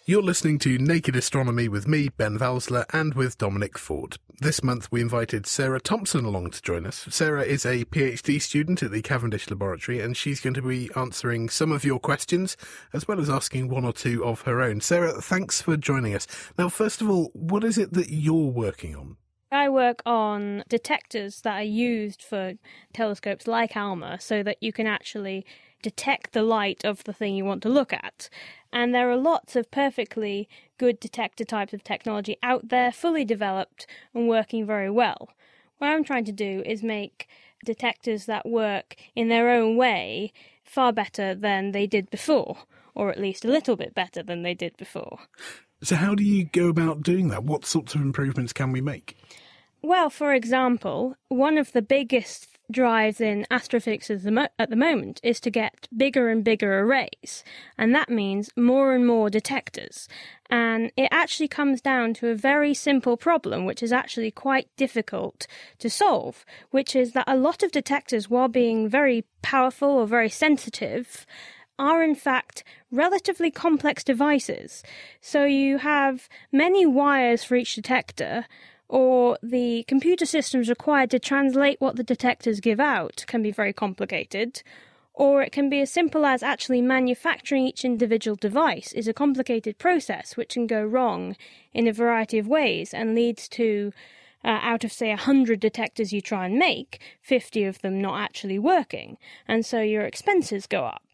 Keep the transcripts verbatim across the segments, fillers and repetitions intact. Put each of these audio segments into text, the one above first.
You're listening to Naked Astronomy with me, Ben Valsler, and with Dominic Ford. This month we invited Sarah Thompson along to join us. Sarah is a PhD student at the Cavendish Laboratory, and she's going to be answering some of your questions, as well as asking one or two of her own. Sarah, thanks for joining us. Now, first of all, what is it that you're working on? I work on detectors that are used for telescopes like ALMA so that you can actually detect the light of the thing you want to look at. And there are lots of perfectly good detector types of technology out there, fully developed and working very well. What I'm trying to do is make detectors that work in their own way far better than they did before, or at least a little bit better than they did before. So how do you go about doing that? What sorts of improvements can we make? Well, for example, one of the biggest drives in astrophysics at the, mo- at the moment is to get bigger and bigger arrays, and that means more and more detectors. And it actually comes down to a very simple problem, which is actually quite difficult to solve, which is that a lot of detectors, while being very powerful or very sensitive, are in fact relatively complex devices. So you have many wires for each detector, or the computer systems required to translate what the detectors give out can be very complicated, or it can be as simple as actually manufacturing each individual device is a complicated process which can go wrong in a variety of ways and leads to, uh, out of say one hundred detectors you try and make, fifty of them not actually working, and so your expenses go up.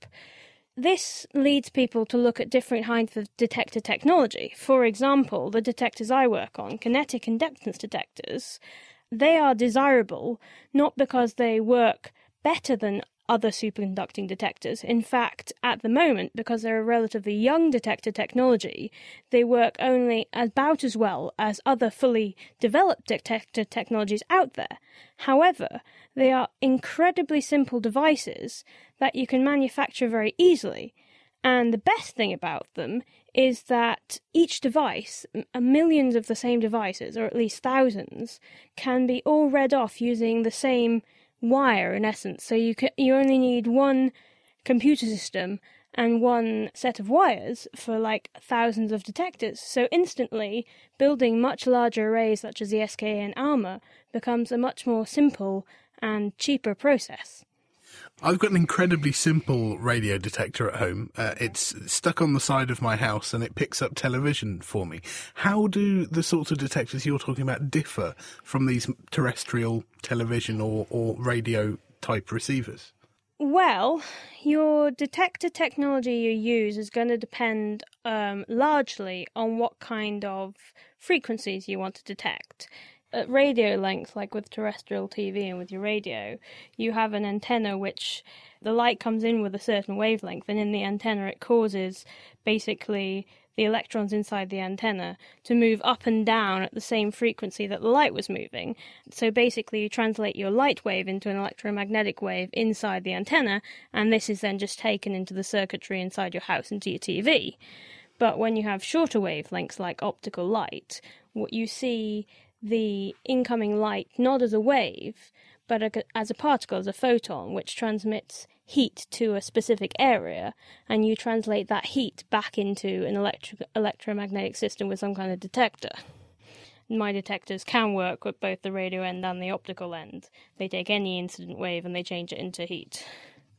This leads people to look at different kinds of detector technology. For example, the detectors I work on, kinetic inductance detectors, they are desirable not because they work better than other superconducting detectors. In fact, at the moment, because they're a relatively young detector technology, they work only about as well as other fully developed detector technologies out there. However, they are incredibly simple devices that you can manufacture very easily. And the best thing about them is that each device, millions of the same devices, or at least thousands, can be all read off using the same wire in essence. So you can, you only need one computer system and one set of wires for like thousands of detectors. So instantly, building much larger arrays such as the S K A and ALMA becomes a much more simple and cheaper process. I've got an incredibly simple radio detector at home. Uh, it's stuck on the side of my house and it picks up television for me. How do the sorts of detectors you're talking about differ from these terrestrial television or, or radio type receivers? Well, your detector technology you use is going to depend um, largely on what kind of frequencies you want to detect. At radio length, like with terrestrial T V and with your radio, you have an antenna which the light comes in with a certain wavelength, and in the antenna it causes basically the electrons inside the antenna to move up and down at the same frequency that the light was moving. So basically you translate your light wave into an electromagnetic wave inside the antenna, and this is then just taken into the circuitry inside your house, into your T V. But when you have shorter wavelengths like optical light, what you see the incoming light not as a wave, but as a particle, as a photon, which transmits heat to a specific area, and you translate that heat back into an electric electromagnetic system with some kind of detector. My detectors can work with both the radio end and the optical end. They take any incident wave and they change it into heat.